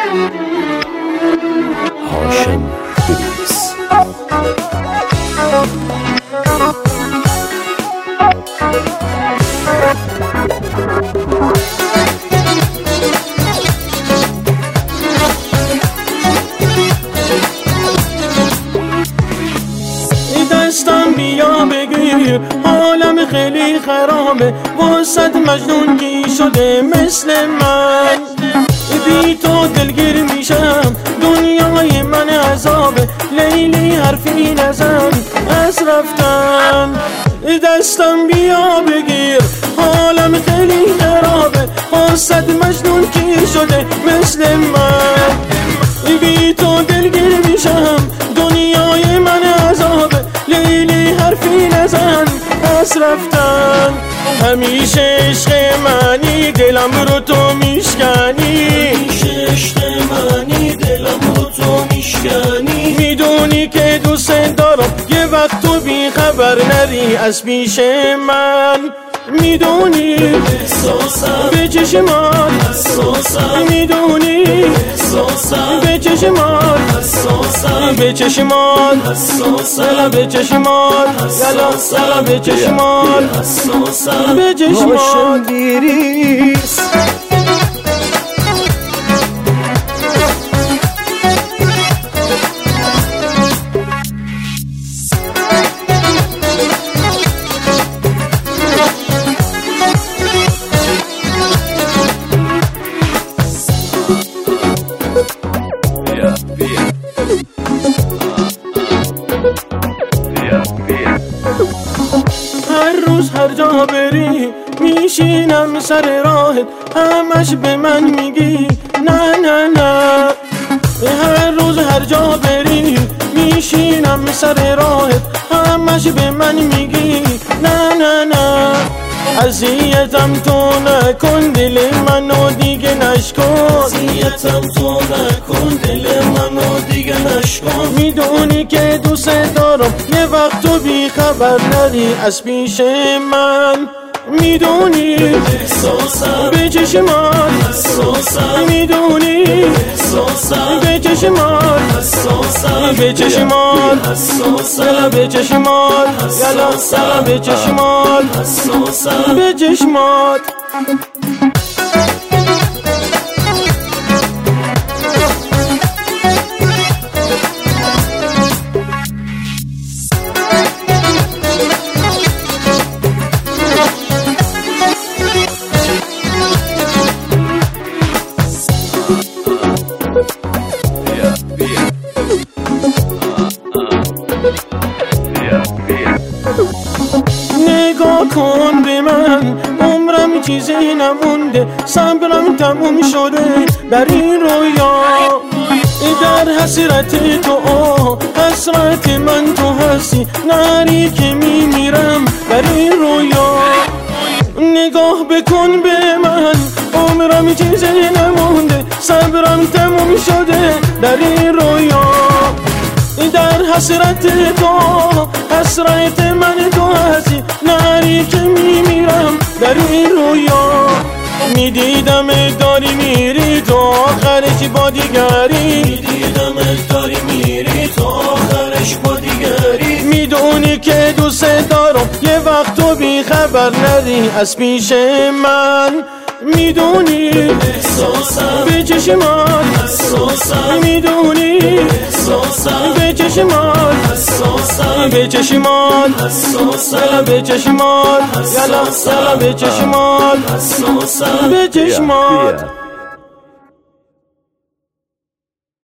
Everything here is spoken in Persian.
هاشم بریس. دستم بیا بگیر، حالم خیلی خرابه، واسد مجنون کی شده مثل من. بی تو دلگیر میشم، دنیای من عذابه، لیلی حرفی نزن از رفتن. دستم بیا بگیر، حالم خیلی خرابه، واسد مجنون کی شده مثل من. بی تو دلگیر میشم، دنیای من عذابه، لیلی حرفی نزن از رفتن. همیشه عشق منی، دلم رو تو میشکنی، همیشه عشق منی، دلم رو تو میشکنی. میدونی که دوست دارم، یه وقت تو بی خبر نری از پیش من. میدونی احساسم به چشمات حساسم، میدونی احساسم به چشمات حساسم، به چشمات حساسم، به چشمات حساسم، به چشمات حساسم، به چشمات بریس. هر روز هر جا بری میشینم سر راهت، همش به من میگی نه نه نه. هر روز هر جا بری میشینم سر راهت، همش به من میگی نه نه نه. اذیتم تو نکن، دل منو دیگه نشکن، اذیتم تو نکن، دل منو دیگه نشکن. میدونی که دوست دارم، یه وقت تو بی خبر نری از پیش من. میدونی احساسم به چشمات حساسم، میدونی احساسم به چشمات حساسم، به چشمات حساسم، به چشمات حساسم، به چشمات حساسم، به چشمات. نگاه کن به من، عمرم چیزی نمونده، صبرم تموم شده در این رویا. در حسرت تو حسرت من تو هستی، نری که میمیرم در این رویا. نگاه بکن به من، عمرم چیزی نمونده، صبرم تموم شده در این رویا. در حسرت تو حسرت من تو هستی، نری که میمیرم در این رویا. میدیدم داری میری تو آخرش با دیگری، میدیدم داری میری تو آخرش با دیگری. میدونی که دوست دارم، یه وقت تو بی خبر نری از پیش من. میدونی احساسم به چشمات حساسم، میدونی احساسم به چشمات حساسم، به چشمات حساسم، به چشمات حساسم، به چشمات حساسم، به چشمات.